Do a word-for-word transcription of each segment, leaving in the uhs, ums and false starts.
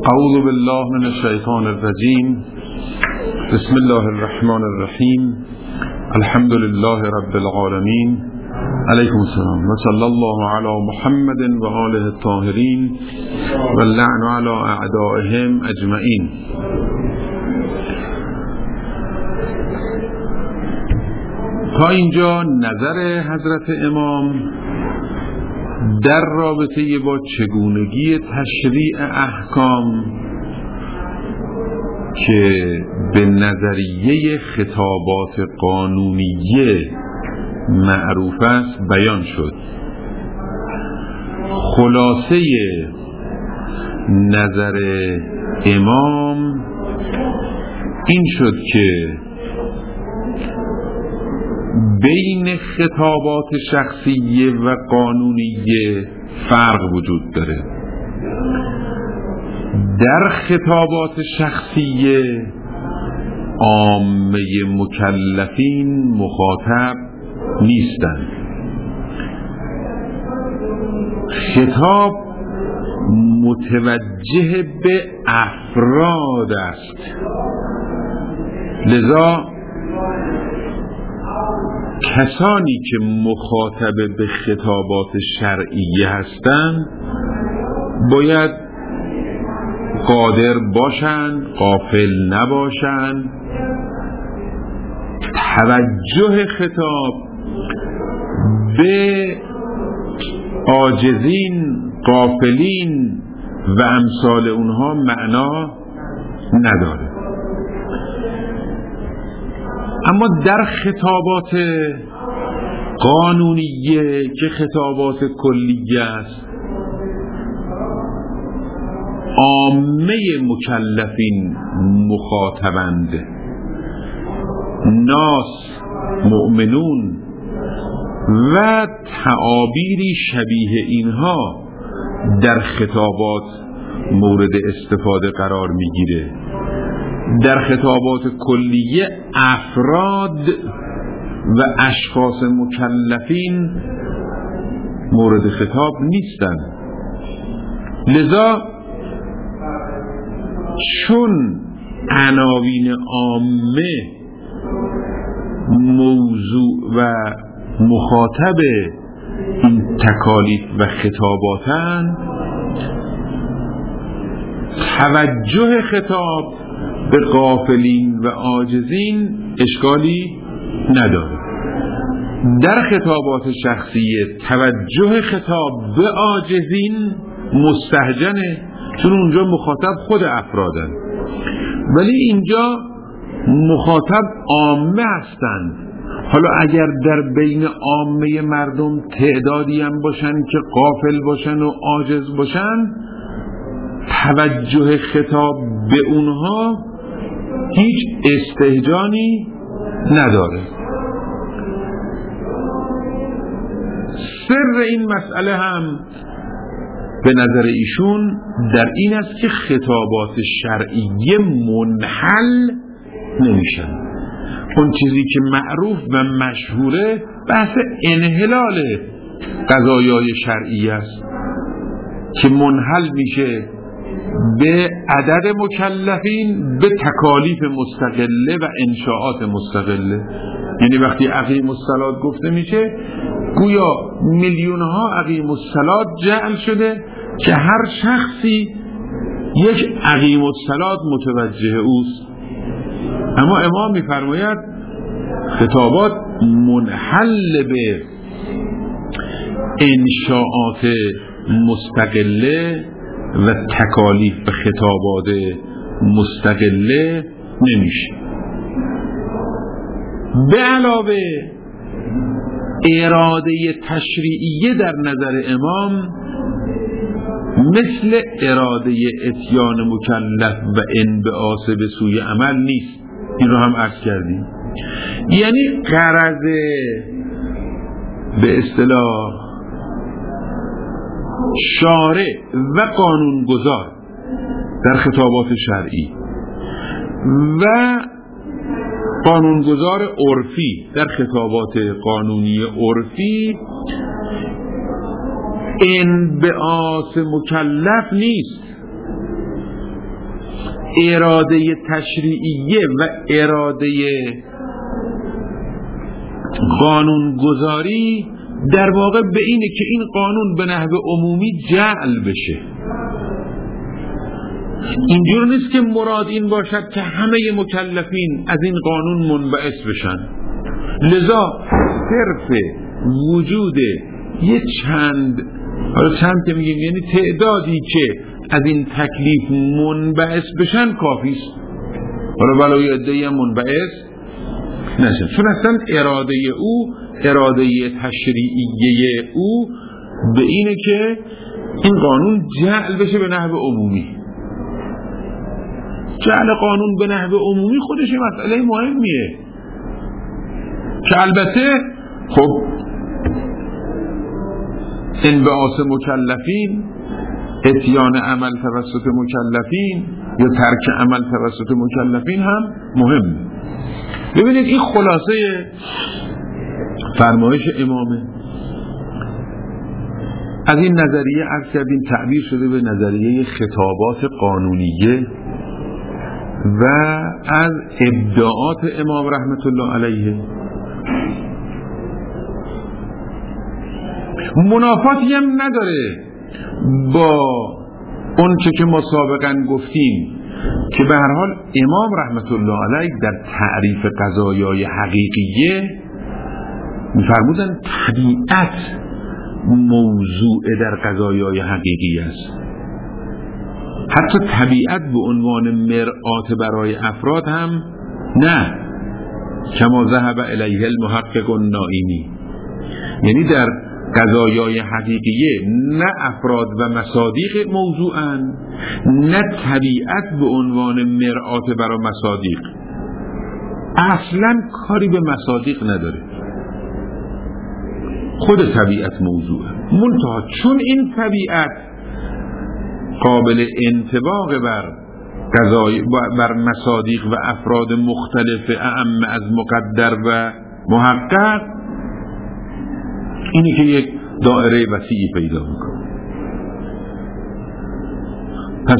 اعوذ بالله من الشیطان الرجیم. بسم الله الرحمن الرحیم. الحمد لله رب العالمین. علیکم السلام و صلی الله علی محمد و آله الطاهرین و اللعن علی اعدائهم اجمعین. تا اینجا نظر حضرت امام در رابطه با چگونگی تشریع احکام که به نظریه خطابات قانونیه معروف است بیان شد. خلاصه نظر امام این شد که بین خطابات شخصیه و قانونیه فرق وجود داره. در خطابات شخصیه عامه مکلفین مخاطب نیستند. خطاب متوجه به افراد است، لذا کسانی که مخاطب به خطابات شرعیه هستند باید قادر باشند، غافل نباشند. توجه خطاب به عاجزین، غافلین و امثال اونها معنا نداره. اما در خطابات قانونیه که خطابات کلیه است، عامه مکلفین مخاطبند. ناس، مؤمنون و تعابیری شبیه اینها در خطابات مورد استفاده قرار میگیره. در خطابات کلیه افراد و اشخاص مکلفین مورد خطاب نیستند. لذا چون عناوین عامه موضوع و مخاطب این تکالیف و خطاباتند، توجه خطاب به غافلین و عاجزین اشکالی نداره. در خطابات شخصیه توجه خطاب به عاجزین مستهجنه، چون اونجا مخاطب خود افرادن، ولی اینجا مخاطب عامه هستند. حالا اگر در بین عامه مردم تعدادی هم باشن که غافل باشن و عاجز باشن، توجه خطاب به اونها هیچ استهجانی نداره. سر این مسئله هم به نظر ایشون در این است که خطابات شرعیه منحل نمیشن. اون چیزی که معروف و مشهوره بحث انحلال قضایای شرعیه است که منحل میشه به عدد مکلفین، به تکالیف مستقله و انشاءات مستقله. یعنی وقتی اقیم الصلاة گفته میشه، گویا میلیون ها اقیم الصلاة جعل شده که هر شخصی یک اقیم الصلاة متوجه اوست. اما امام میفرماید خطابات منحل به انشاءات مستقله و تکالیف و خطابات مستقله نمیشه. به علاوه اراده تشریعیه در نظر امام مثل اراده اتیان مکلف و انبعاث به سوی عمل نیست. این رو هم عرض کردیم. یعنی غرض به اصطلاح شارع و قانونگذار در خطابات شرعی و قانونگذار عرفی در خطابات قانونی عرفی این انبعاث مکلف نیست، بلکه غرض شارع و قانونگذار اراده تشریعیه و اراده قانونگذاری در واقع به اینه که این قانون به نحو عمومی جعل بشه. اینجور نیست که مراد این باشد که همه مکلفین از این قانون منبعث بشن. لذا صرف وجود یه چند، حالا چند که میگیم یعنی تعدادی که از این تکلیف منبعث بشن کافیست. حالا ولو یه عده‌ای هم منبعث نشن، چون اصلا اراده او، اراده تشریعیه او به اینه که این قانون جعل بشه به نحو عمومی. جعل قانون به نحو عمومی خودش مسئله مهمیه که البته خب انبعاث مکلفین، اتیان عمل توسط مکلفین یا ترک عمل توسط مکلفین هم مهم. ببینید این خلاصه فرمایش امامه. از این نظریه عرض کردیم تعبیر شده به نظریه خطابات قانونیه و از ابداعات امام رحمت الله علیه. منافاتی هم نداره با اون چه که ما سابقا گفتیم که به هر حال امام رحمت الله علیه در تعریف قضایای حقیقیه می‌فرمودن طبیعت موضوع در قضایای حقیقی است. حتی طبیعت به عنوان مرآت برای افراد هم نه، کما ذهب الیه المحقق النائینی. یعنی در قضایای حقیقیه نه افراد و مصادیق موضوعن، نه طبیعت به عنوان مرآت برای مصادیق. اصلا کاری به مصادیق نداره، خود طبیعت موضوعه. منتها چون این طبیعت قابل انطباق بر قضای بر مصادیق و افراد مختلف اعم از مقدر و محقق، اینی که یک دائره وسیعی پیدا میکنه. پس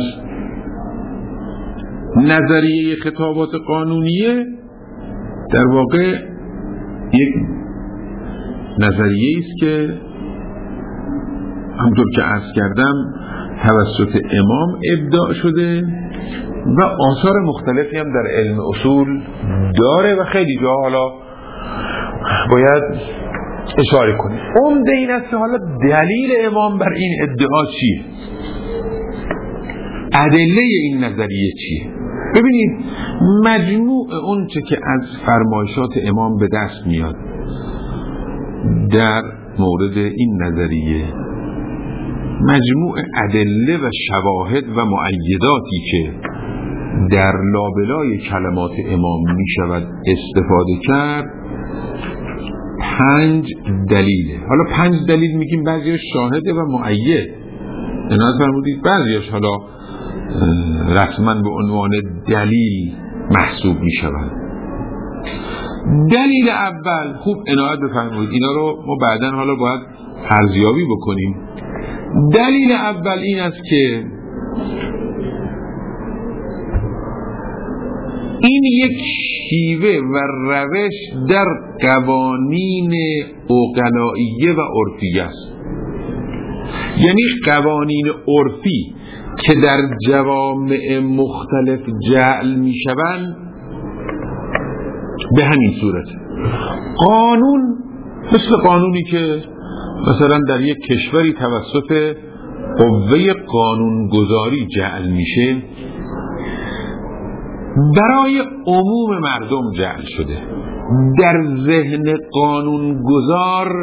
نظریه خطابات قانونیه در واقع یک نظریه است که همونطور که عرض کردم توسط امام ابداع شده و آثار مختلفی هم در علم اصول داره و خیلی جا حالا باید اشاره کنیم. عمده این است که حالا دلیل امام بر این ادعا چیه؟ ادله این نظریه چیه؟ ببینید مجموع اون چه که از فرمایشات امام به دست میاد در مورد این نظریه، مجموع ادله و شواهد و مؤیداتی که در لابلای کلمات امام می شود استفاده کرد، پنج دلیله. حالا پنج دلیل میگیم، بعضیش شاهده و مؤید، عنایت فرمودید، بعضیش حالا رسما به عنوان دلیل محسوب می شود. دلیل اول، خوب عنایت بفرمایید، اینا رو ما بعداً حالا باید ارزیابی بکنیم. دلیل اول این است که این یک شیوه و روش در قوانین عقلائیه و عرفیه است. یعنی قوانین عرفی که در جوامع مختلف جعل می شوند به همین صورت. قانون مثل قانونی که مثلا در یک کشوری توسط قوه قانونگذاری جعل میشه، برای عموم مردم جعل شده. در ذهن قانونگذار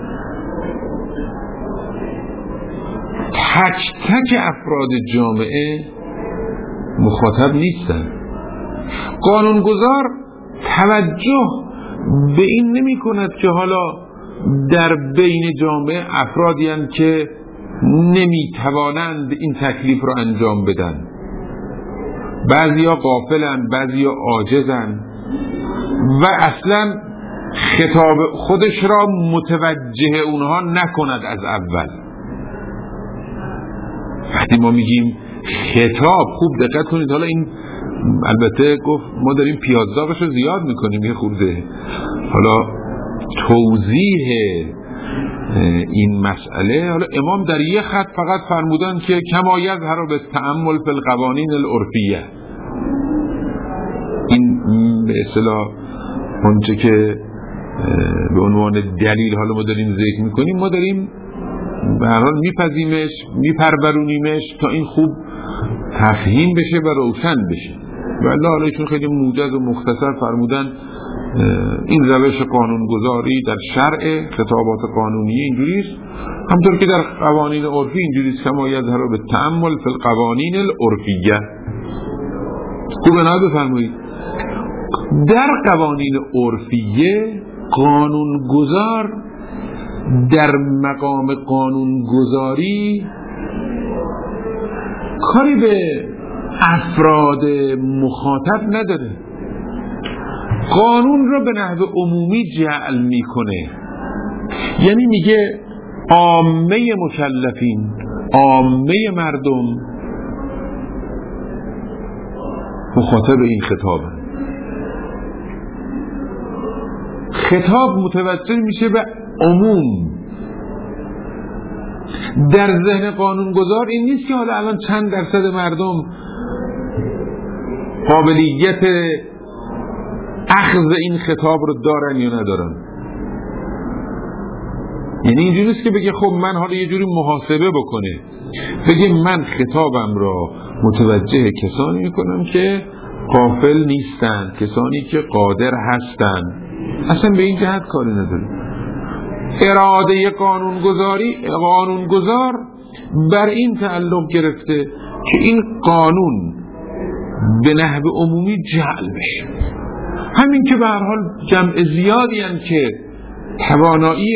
تک تک افراد جامعه مخاطب نیستن. قانونگذار توجه به این نمی کند که حالا در بین جامعه افرادی هستند که نمی توانند این تکلیف را انجام بدن. بعضیا غافلند، بعضیا عاجزند و اصلا خطاب خودش را متوجه اونها نکند از اول. وقتی ما میگیم خطاب، خوب دقت کنید، حالا این البته گفت ما داریم پیازداغش رو زیاد میکنیم یه خورده، حالا توضیح این مسئله، حالا امام در یه خط فقط فرمودن که کما یظهر بالتأمل فی القوانین العرفیه، این به اصطلاح اونچه که به عنوان دلیل حالا ما داریم ذکر میکنیم، ما داریم به هر حال میپذیمش میپرورونیمش تا این خوب تفهیم بشه و روشن بشه. و الله حالا ایشون خیلی موجز و مختصر فرمودن این روش قانونگذاری در شرع خطابات قانونی اینجوریست، همطور که در قوانین عرفی اینجوریست، کما یظهر بالتأمل فی القوانین العرفیه. خوب نه بفرمایید در قوانین عرفیه قانونگذار در مقام قانونگذاری کاری به افراد مخاطب نداره، قانون رو به نحو عمومی جعل میکنه، یعنی میگه عامه مکلفین، عامه مردم مخاطب این خطاب، خطاب متوجه میشه به عموم. در ذهن قانونگذار این نیست که حالا الان چند درصد مردم قابلیت اخذ این خطاب رو دارن یا ندارن، یعنی اینجوری نیست که بگه خب من حالا یه جوری محاسبه بکنه، بگه من خطابم را متوجه کسانی میکنم که غافل نیستن، کسانی که قادر هستن، اصلا به این جهت کاری نداره. اراده قانونگذاری، قانونگذار بر این تعلق گرفته که این قانون به نحو عمومی جعل بشه، همین که به هر حال جمع زیادی هستند که توانایی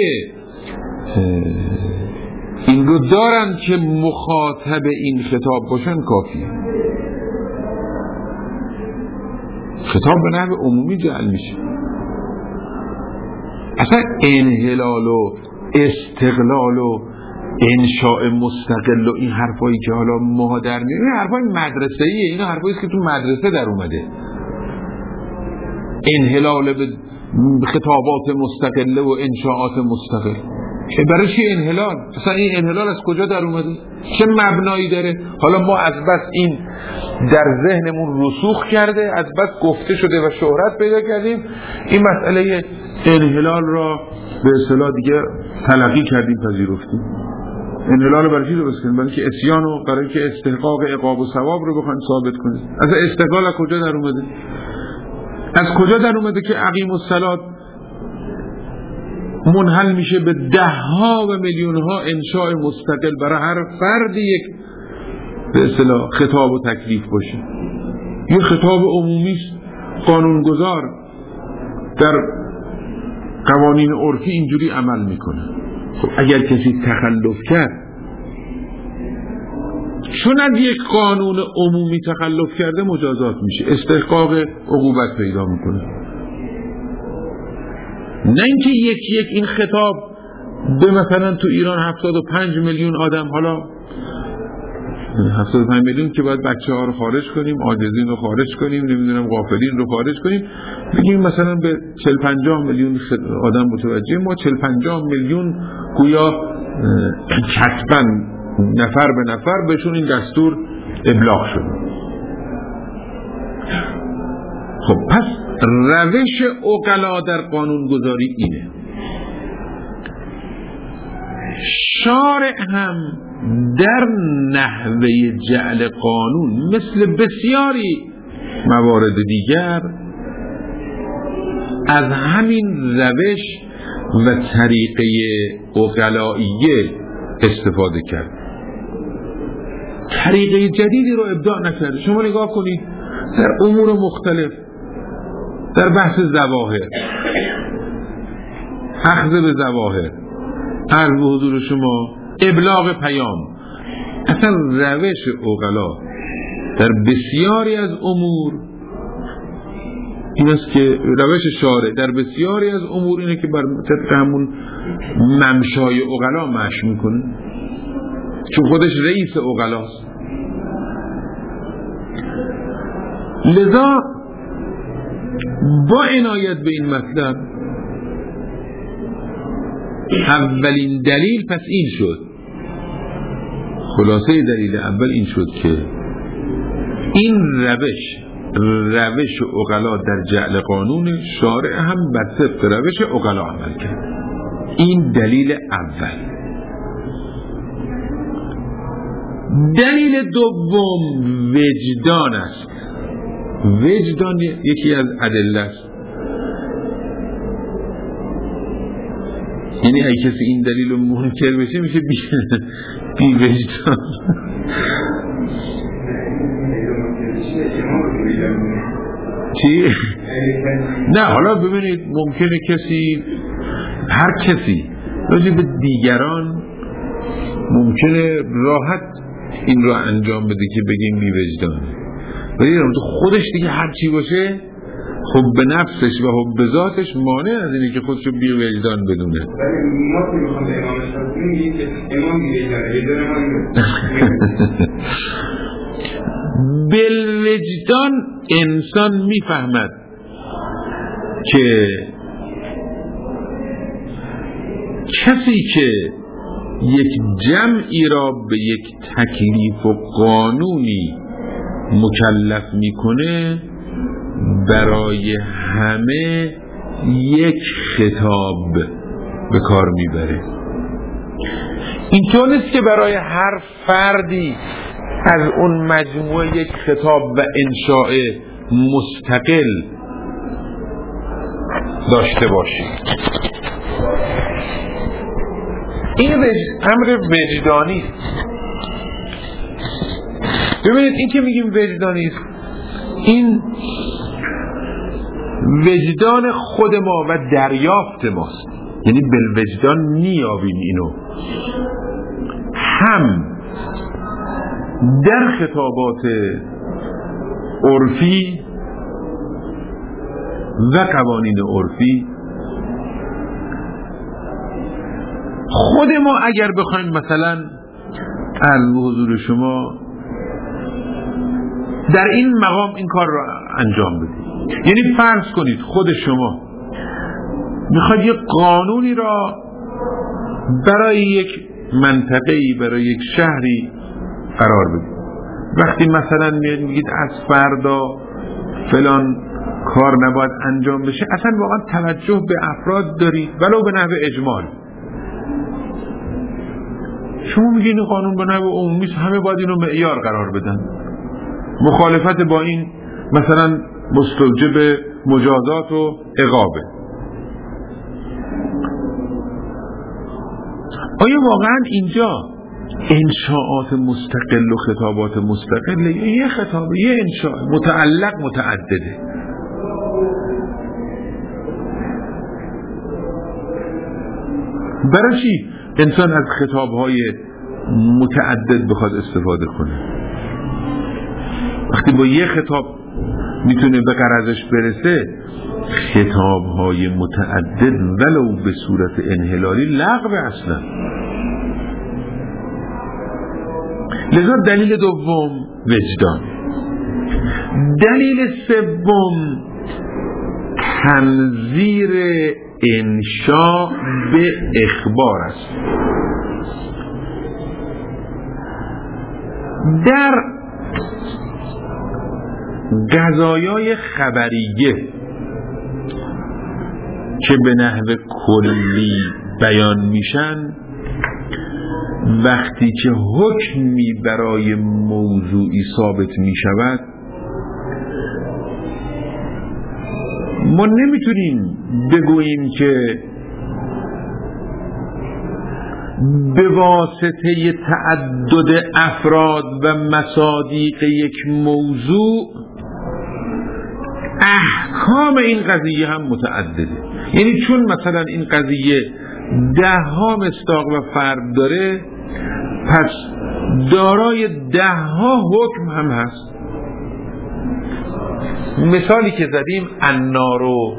این رو دارن که مخاطب این خطاب باشن کافیه. خطاب به نحو عمومی جعل میشه. اصلا انحلال و استقلال و انشاء مستقل و این حرفایی که حالا ما در میاریم، این حرفای مدرسه‌ایه، اینا حرفایی است که تو مدرسه در اومده. انحلال به خطابات مستقله و انشاءات مستقل، برای چی انحلال؟ اصلا این انحلال از کجا در اومده؟ چه مبنایی داره؟ حالا ما از بس این در ذهنمون رسوخ کرده، از بس گفته شده و شهرت پیدا کردیم، این مسئله انحلال را به اصطلاح دیگه تلقی کردیم، پذیرفتیم. انحلال برای چی درست کنیم؟ برای که عصیان و برای که استحقاق عقاب و ثواب رو بخوایم ثابت کنیم. از استقلال از کجا در اومده؟ از کجا در اومده که اقیم الصلاة منحل میشه به ده ها و میلیون ها انشاء مستقل برای هر فرد یک به اصطلاح خطاب و تکلیف باشه؟ یه خطاب عمومی قانونگذار در قوانین عرفی اینجوری عمل میکنه. خب اگر کسی تخلف کرد، چون از یک قانون عمومی تخلف کرده مجازات میشه، استحقاق عقوبت پیدا میکنه. نه اینکه یک یک این خطاب به مثلا تو ایران هفتاد و پنج میلیون آدم، حالا هفتاد و پنج میلیون که باید بچه ها رو خارج کنیم، عاجزین رو خارج کنیم، نمیدونم غافلین رو خارج کنیم، بگیم مثلا به چهل پنجاه میلیون آدم متوجه، ما چهل پنجاه میلیون گویا کتباً نفر به نفر بهشون این دستور ابلاغ شد. خب پس روش عقلا در قانونگذاری اینه. شارع هم در نحوه جعل قانون مثل بسیاری موارد دیگر از همین روش و طریقه عقلائیه استفاده کرد، طریقه جدیدی رو ابداع نکرد. شما نگاه کنید در امور مختلف، در بحث ظواهر، اخذ به ظواهر، عرض به حضور شما ابلاغ پیام، اصلا روش عقلا در بسیاری از امور این است که روش شارع در بسیاری از امور اینه که بر طبق همون ممشای عقلا مشی میکنه، چون خودش رئیس عقلاست. لذا با عنایت به این مطلب، اولین دلیل پس این شد، خلاصه دلیل اول این شد که این روش روش عقلا در جعل قانون، شارع هم بر طبق روش عقلا عمل کرد. این دلیل اول. دلیل دوم وجدان است. وجدان یکی از ادله است. یعنی اگه کسی این دلیل رو منکر بشه میشه بی, بی وجدان. چی؟ نه حالا ببینید ممکنه کسی، هر کسی راجع به دیگران ممکنه راحت این رو انجام بده که بگیم بی وجدان، ولی خودش دیگه هر چی باشه حب نفسش و حب ذاتش مانع از اینه که خودشو بی وجدان بدونه. ولی ما که میخوام به امام شافعی میگیم که امام بی وجدان بالوجدان انسان میفهمد که کسی که یک جمعی را به یک تکلیف و قانونی مکلف میکنه برای همه یک خطاب به کار میبره. اینطور نیست که برای هر فردی از اون مجموعه یک خطاب و انشاء مستقل داشته باشی. این امر وجدانی است. ببینید این که میگیم وجدانی است، این وجدان خود ما و دریافت ماست، یعنی بالوجدان میابیم اینو. هم در خطابات عرفی و قوانین عرفی خود ما اگر بخوایم مثلا از حضور شما در این مقام این کار را انجام بدید، یعنی فرض کنید خود شما میخواید یک قانونی را برای یک منطقه‌ای، برای یک شهری قرار بدید. وقتی مثلا میگید از فردا فلان کار نباید انجام بشه، اصلا واقعا توجه به افراد دارید ولو به نحو اجمال. شما میگید این قانون به نحو عمومی همه باید اینو معیار قرار بدن، مخالفت با این مثلا مستوجب مجازات و عقابه. آیا واقعا اینجا انشاءات مستقل و خطابات مستقل یه خطاب یه انشاء متعلق متعدده؟ برای چی انسان از خطابهای متعدد بخواد استفاده کنه؟ وقتی با یه خطاب میتونه به غرضش برسه، خطابهای متعدد ولو به صورت انحلالی لغو اصلا. لذا دلیل دوم وجدان. دلیل سوم تنظیر انشاء به اخبار است. در قضایای خبریه که به نحو کلی بیان میشن، وقتی که حکمی برای موضوعی ثابت میشود، ما نمیتونیم بگوییم که به واسطه تعدد افراد و مصادیق یک موضوع احکام این قضیه هم متعدده. یعنی چون مثلا این قضیه ده ها مصداق و فرد داره، پس دارای ده ها حکم هم هست. مثالی که زدیم النار و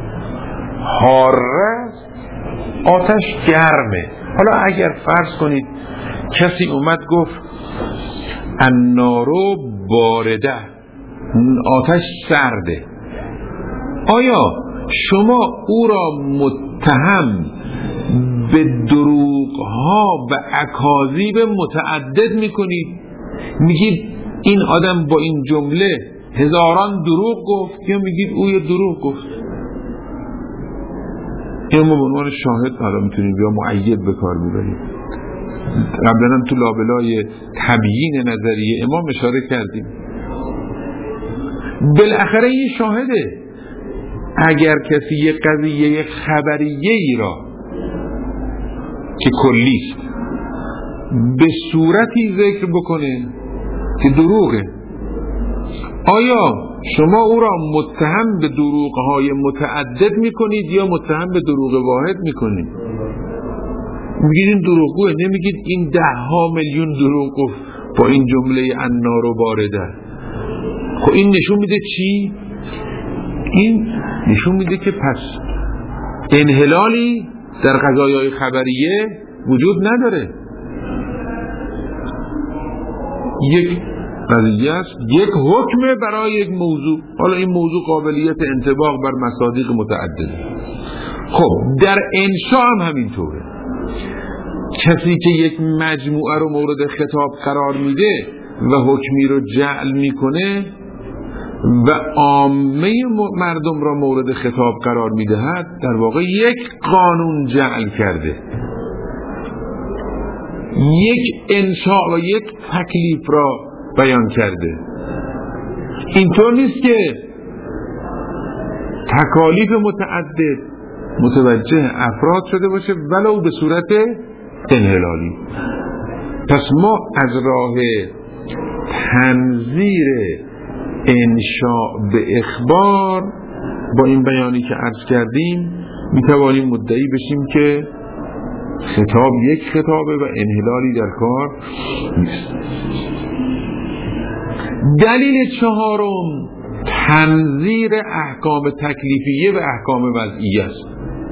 حاره، آتش گرمه. حالا اگر فرض کنید کسی اومد گفت النار بارده، آتش سرده. آیا شما او را متهم به دروغ‌ها و اکاذیب متعدد میکنید؟ میگید این آدم با این جمله هزاران دروغ گفت، یا میگید او یه دروغ گفت؟ این ما به عنوان شاهد حالا میتونیم یا معید به کار میبریم. قبلا هم تو لابلای تبیین نظریه امام اشاره کردیم. بالاخره این شاهده. اگر کسی یک قضیه یک خبریه ای را که کلیست به صورتی ذکر بکنه که دروغه، آیا شما او را متهم به دروغ‌های متعدد میکنید یا متهم به دروغ واحد میکنید؟ میگید این دروغگوه، نمیگید این ده ها میلیون دروغ گفت با این جمله النار بارده. خب این نشون میده چی؟ این نشون میده که پس انحلالی در قضایای خبریه وجود نداره. یک قضیه است، یک حکم برای یک موضوع. حالا این موضوع قابلیت انطباق بر مصادیق متعدده. خب در انشاء هم همینطوره. کسی که یک مجموعه رو مورد خطاب قرار میده و حکمی رو جعل میکنه و عامه مردم را مورد خطاب قرار میدهد، در واقع یک قانون جعل کرده، یک انشاء و یک تکلیف را بیان کرده. اینطور نیست که تکالیف متعدد متوجه افراد شده باشه ولو به صورت انحلالی. پس ما از راه تنظیر انشاء به اخبار با این بیانی که عرض کردیم میتوانیم مدعی بشیم که خطاب یک خطابه و انحلالی در کار نیست. دلیل چهارم تنظیر احکام تکلیفیه و احکام وضعیه است.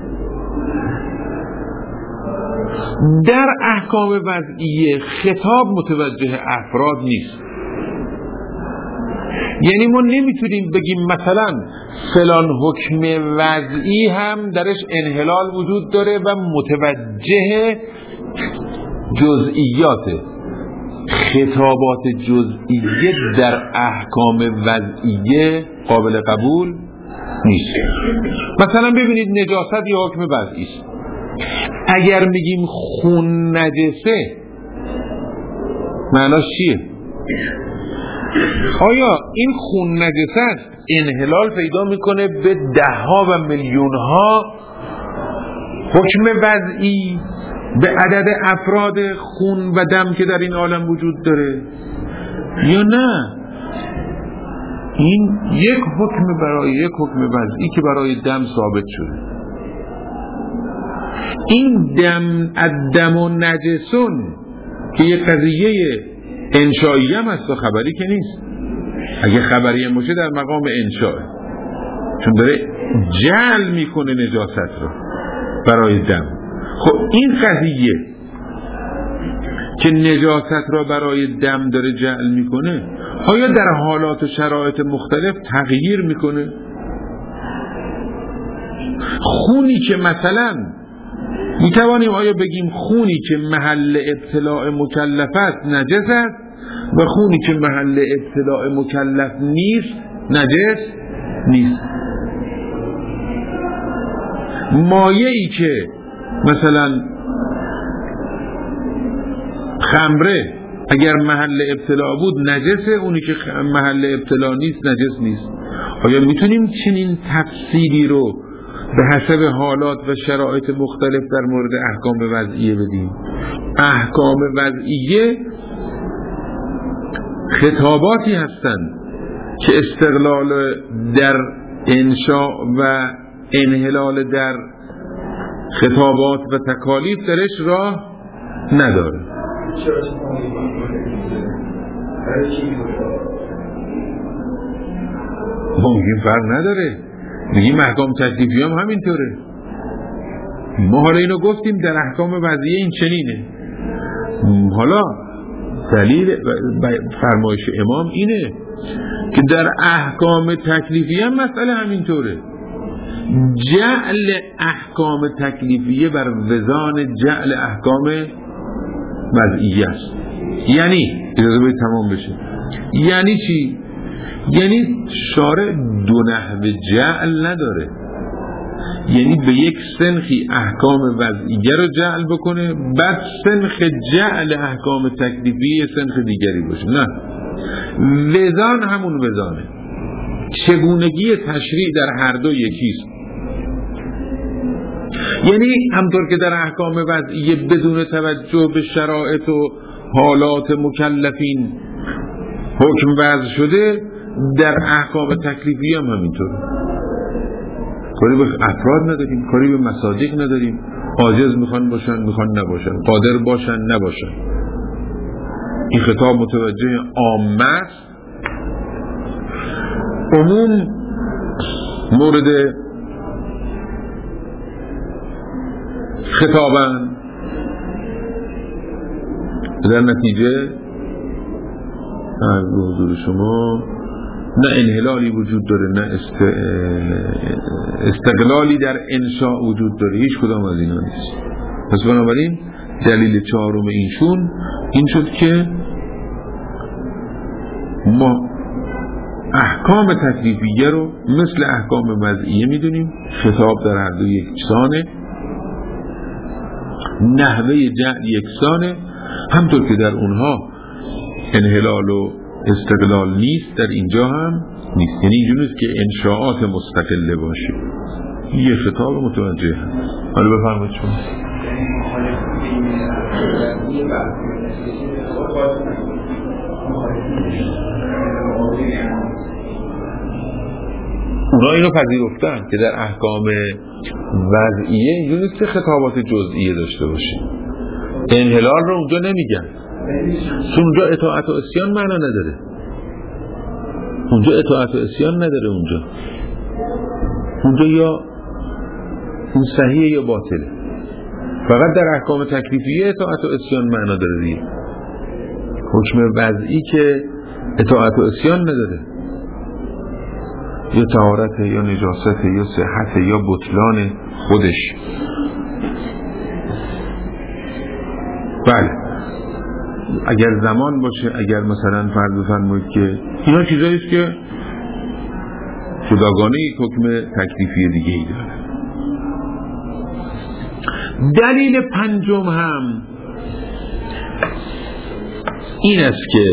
در احکام وضعیه خطاب متوجه افراد نیست. یعنی ما نمیتونیم بگیم مثلا فلان حکم وضعی هم درش انحلال وجود داره و متوجه جزئیاته. خطابات جزئیه در احکام وضعیه قابل قبول نیست. مثلا ببینید نجاست یا حکم وضعی است. اگر میگیم خون نجسه معناش چیه؟ آیا این خون نجسه است انحلال پیدا میکنه به ده ها و میلیون ها حکم وضعی به عدد افراد خون و دم که در این عالم وجود داره، یا نه این یک حکم برای یک حکم وضعی که برای دم ثابت شده. این دم الدم و نجسون که یک قضیه انشایی هم است و خبری که نیست. اگه خبری هم باشه در مقام انشاه، چون داره جعل میکنه نجاست رو برای دم. خب این قضیه که نجاست را برای دم داره جعل میکنه، آیا در حالات و شرایط مختلف تغییر میکنه؟ خونی که مثلا میتوانیم آیا بگیم خونی که محل ابتلاع مکلف است نجس است و خونی که محل ابتلاع مکلف نیست نجس نیست؟ مایعی که مثلا خمره اگر محل ابتلاع بود نجسه، اونی که محل ابتلاع نیست نجس نیست. آیا میتونیم چنین تفصیلی رو به حسب حالات و شرایط مختلف در مورد احکام وضعیه بدیم؟ احکام وضعیه خطاباتی هستند که استقلال در انشاء و انحلال در خطابات و تکالیف درش راه نداره. ممکن فرق نداره، میگیم احکام تکلیفی هم همینطوره. ما حالا اینو گفتیم در احکام وضعیه این چنینه. حالا دلیل فرمایش امام اینه که در احکام تکلیفیه مسئله همینطوره. جعل احکام تکلیفیه بر وزان جعل احکام وضعیه است. یعنی اجازه بدید تمام بشه. یعنی چی؟ یعنی شارع دو نحو جعل نداره، یعنی به یک سنخی احکام وضعیه رو جعل بکنه، بعد سنخ جعل احکام تکلیفی سنخ دیگری باشه. نه، وزان همون وزانه، چگونگی تشریع در هر دو یکیست. یعنی همطور که در احکام وضعیه بدون توجه به شرایط و حالات مکلفین حکم وضع شده، در احکام تکلیفی هم همینطور. کاری به افراد نداریم، کاری به مصادیق نداریم. عاجز میخوان باشن، میخوان نباشن، قادر باشن، نباشن. این خطاب متوجه عامه است. عموم مورد خطابن، در نتیجه از حضور شما نه انحلالی وجود داره، نه است... استقلالی در انشاء وجود داره، هیچ کدام از اینا نیست. پس بنابراین دلیل چهارم اینشون این شد که ما احکام تکلیفیه رو مثل احکام وضعیه میدونیم، خطاب در هر دو یکسانه، نحوه جعل یکسانه، همطور که در اونها انحلال و استقلال نیست در اینجا هم نیست. یعنی اینجور نیست که انشاءات مستقله باشه. یه خطاب متوجه هست. حالا بفرمایید شما. اونا اینو پذیرفتن که در احکام وضعیه اینجور نیست که خطابات جزئیه داشته باشه. انحلال رو اونجا نمیگن، چون اونجا اطاعت و عصیان معنا نداره. اونجا اطاعت و عصیان نداره. اونجا اونجا یا اون صحیحه یا باطله. فقط در احکام تکلیفیه اطاعت و عصیان معنا داره دیگه. حکم وضعی که اطاعت و عصیان نداره، یا طهارت یا نجاست یا صحت یا بطلان خودش. بله، اگر زمان باشه، اگر مثلا فرض بفرمایید که اینا چیزایی است که جداگانه یک حکم تکلیفی دیگه ای داره. دلیل پنجم هم این است که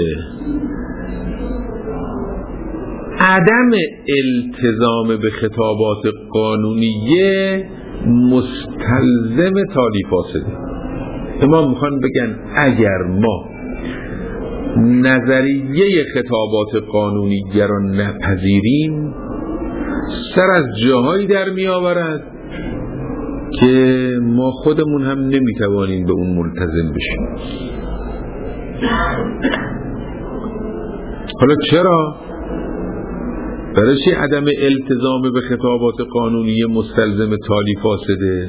عدم التزام به خطابات قانونیه مستلزم تالیف فاسده. ما میخوان بگن اگر ما نظریه خطابات قانونیه را نپذیریم، سر از جاهایی در می آورد که ما خودمون هم نمیتوانیم به اون ملتزم بشیم. حالا چرا؟ برای چی عدم التزام به خطابات قانونیه مستلزم تالیف فاسده؟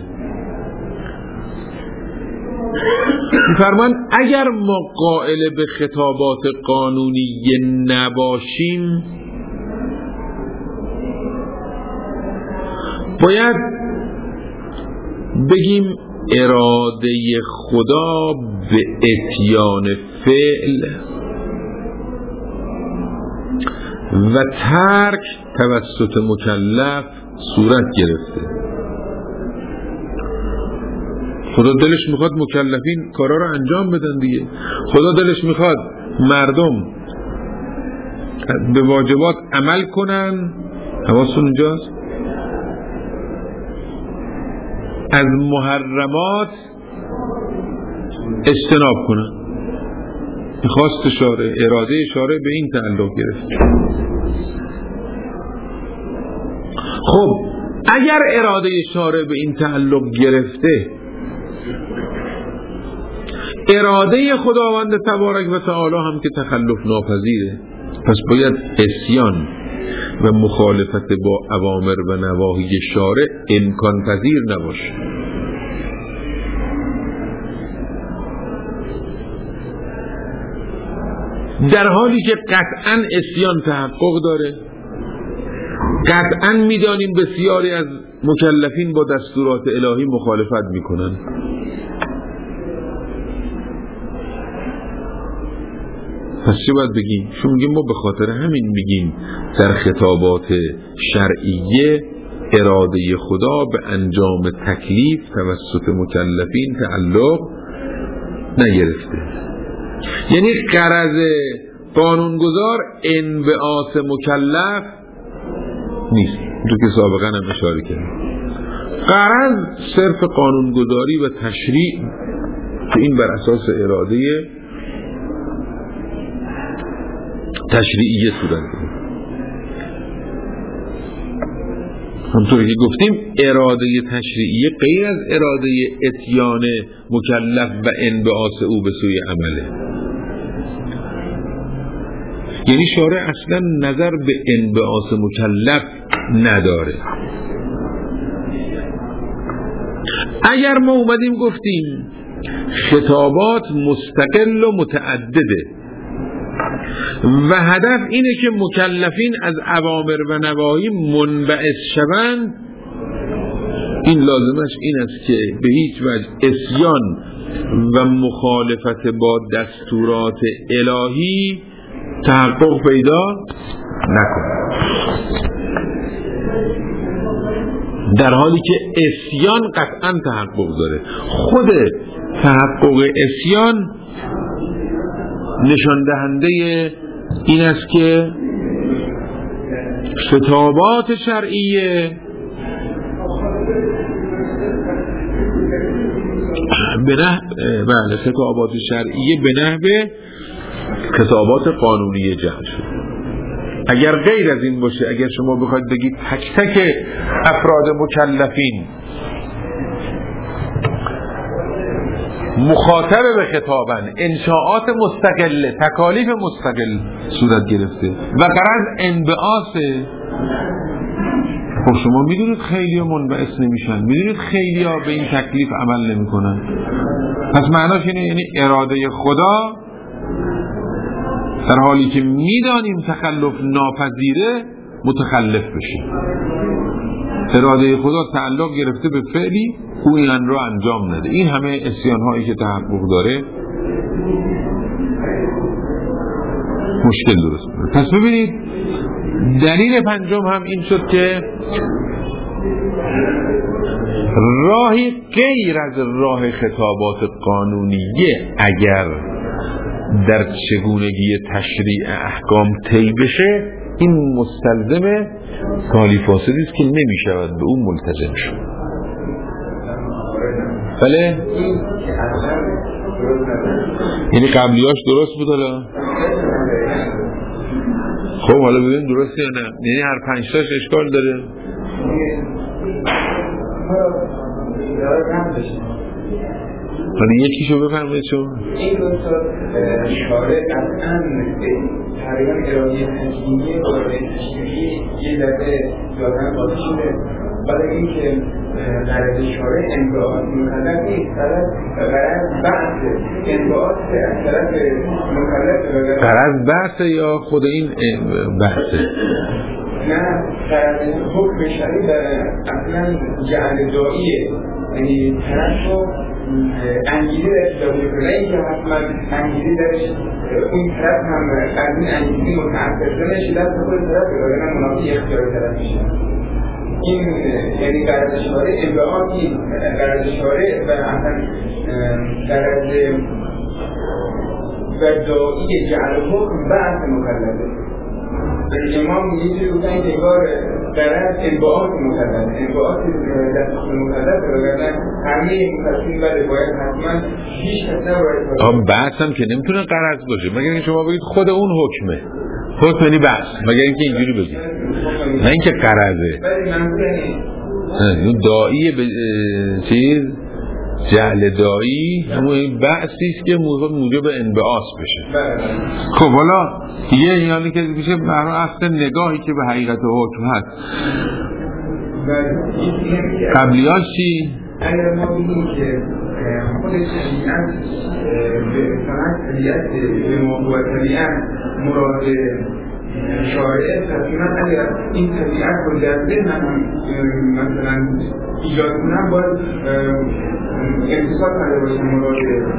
می‌فرمان اگر ما قائل به خطابات قانونیه نباشیم، باید بگیم اراده خدا به اتیان فعل و ترک توسط مکلف صورت گرفته. خدا دلش میخواد مکلفین کارا رو انجام بدن دیگه. خدا دلش میخواد مردم به واجبات عمل کنن، حواستون اونجاست، از محرمات اجتناب کنن. خواست شارع، اراده شارع به این تعلق گرفت. خب اگر اراده شارع به این تعلق گرفته، اراده خداوند تبارک و تعالی هم که تخلف ناپذیره، پس باید عصیان و مخالفت با اوامر و نواهی شارع امکان پذیر نباشه. در حالی که قطعا عصیان تحقق داره. قطعا میدانیم بسیاری از مکلفین با دستورات الهی مخالفت میکنن. پس چه باید بگیم؟ چون میگیم ما به خاطر همین میگیم در خطابات شرعیه اراده خدا به انجام تکلیف توسط مکلفین تعلق نگرفته. یعنی غرض قانونگذار انبعاث مکلف نیست، تو که سابقا هم اشاره کردم. غرض صرف قانونگذاری و تشریع که این بر اساس اراده تشریعیه صورت گرفت. همطوری که گفتیم اراده تشریعیه غیر از اراده اتیان مکلف و انبعاث او به سوی عمله. یعنی شارع اصلا نظر به انبعاث مکلف نداره. اگر ما اومدیم گفتیم خطابات مستقل و متعدده و هدف اینه که مکلفین از اوامر و نواهی منبعث شوند، این لازمش این است که به هیچ وجه عصیان و مخالفت با دستورات الهی تحقق پیدا نکنه. در حالی که عصیان قطعا تحقق داره. خود تحقق عصیان نشان دهنده این است که خطابات شرعیه به نحو بله خطابات شرعیه به نحو خطابات قانونی جعل شد. اگر غیر از این باشه، اگر شما بخواید بگید تک تک افراد مکلفین مخاطب به خطابن، انشاءات مستقل، تکالیف مستقل صورت گرفته و غرض انبعاثه، خب شما میدونید خیلی ها منبعث نمیشن، میدونید خیلی ها به این تکلیف عمل نمی کنن. پس معناش اینه یعنی اراده خدا در حالی که میدانیم تخلف ناپذیره متخلف بشه. اراده خدا تعلق گرفته به فعلی او این را انجام نده. این همه عصیان هایی که تحقق داره مشکل درست کنه. پس ببینید دلیل پنجم هم این شد که راهی غیر از راه خطابات قانونیه اگر در چگونگی تشریع احکام طی بشه، این مستلزم کالی فاسدی است که نمیشود به اون ملتزم شد. بله؟ یعنی قبلیاش درست بود حالا؟ خب حالا ببین درسته یا نه؟ یعنی هر پنج تاش اشکال داره؟ حالا یکیشو بفرمایید شما. این دو تا شارع قطعاً تقریباً اراده تشریعی و اراده تشریعی یه دفعه دادن قاطی شده. بعد اینکه غرض شارع انبعاث مکلف نیست، غرض بحث انبعاث از طرف مکلف. غرض بحث یا خود این بحثه؟ نه، غرض حکم شرعی در اصلاً جعل دائیه، یعنی طرف رو انگیزه درش داشته کنه، نه اینکه حتما انگیزه درش اون طرف هم از این انگیزی متأثر شده نشه، دست خود طرف بگاهن منافی اختیار طرف میشه. این یعنی غرض شارع انبعاثی، غرض شارع و اصلا غرض و داعی جعل حکم بحث مکلفه. امام میگه که این انگار غرض انبعاث مکلف، انبعاث دست مکلف بگردن همه مکلفین بله باید حتما هیچ کس نباید. آم بحث هم که نمیتونه غرض باشه مگر اینکه شما بگید خود اون حکمه. حکم یعنی بحث، مگر اینکه اینجوری بگید، نه اینکه غرضه. ولی منظور این داعی به چیز جعل داعی همون بحثی است که موجب انبعاث بشه. خب حالا یه یعنی که میشه برای اصل نگاهی که به حقیقت حکم هست. قبلیاش چی؟ اگر ما بگیم که خود طبیعت فقط طبیعت به موضوع طبیعت مراد شارعه تصمیما اگر این طبیعت رو در ذهن هم مثلا ایجاد کنم باید امتصال کرده باشه مراد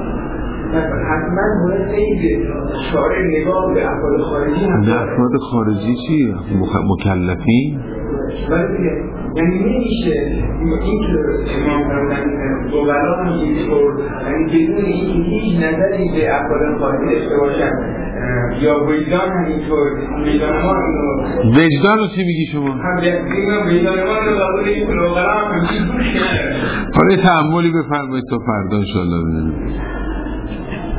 حتما باید این شارع نگاه به افراد خارجی هم به افراد خارجی چی؟ مکلفین؟ ولی دیگه یعنی نمیشه این که امام فرمودن دوبلا هم اینطور یعنی بدون این هیچ نظری به افراد خارجی داشته باشن یا وجدان هم اینطور وجدان ما اینو وجدان رو چی میگی شما؟ هم وجدان ما رو قبول این دوبلا هم همچین گوش نداره. حالا تأملی بفرمایید تا فردا انشاءالله ببینیم.